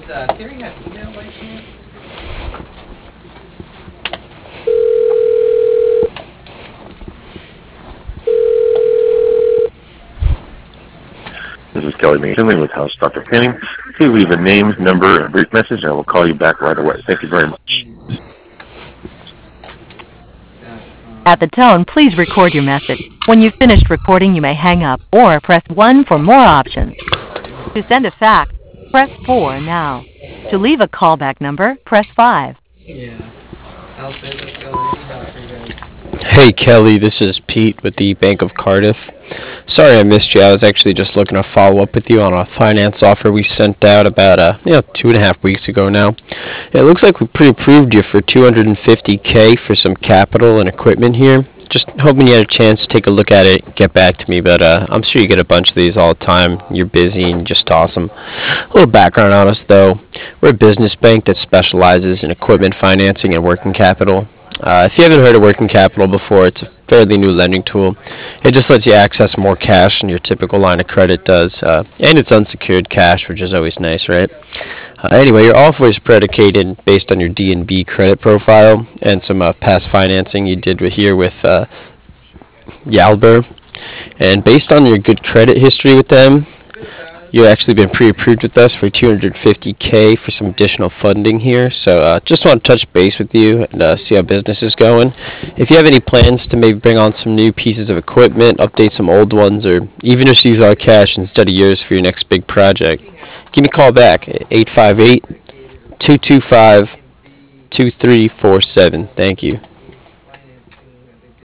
Terry have email by chance? This is Kelly McKinley with House Dr. Penning. Please leave a name, number, and brief message, and I will call you back right away. Thank you very much. At the tone, please record your message. When you've finished recording, you may hang up or press 1 for more options. To send a fax, press 4 now. To leave a callback number, press 5. Yeah. I'll say let's go. Let me help for you guys. Hey Kelly, this is Pete with the Bank of Cardiff. Sorry I missed you. I was actually just looking to follow up with you on a finance offer we sent out about 2.5 weeks ago now. It looks like we pre-approved you for $250K for some capital and equipment here. Just hoping you had a chance to take a look at it and get back to me, but I'm sure you get a bunch of these all the time. You're busy and just toss them. A little background on us though. We're a business bank that specializes in equipment financing and working capital. If you haven't heard of working capital before, it's a fairly new lending tool. It just lets you access more cash than your typical line of credit does, and it's unsecured cash, which is always nice, right? Anyway, your offer is predicated based on your D&B credit profile and some past financing you did here with Yalber. And based on your good credit history with them, you've actually been pre-approved with us for $250K for some additional funding here. So just want to touch base with you and see how business is going. If you have any plans to maybe bring on some new pieces of equipment, update some old ones, or even just use our cash instead of yours for your next big project, give me a call back at 858-225-2347. Thank you.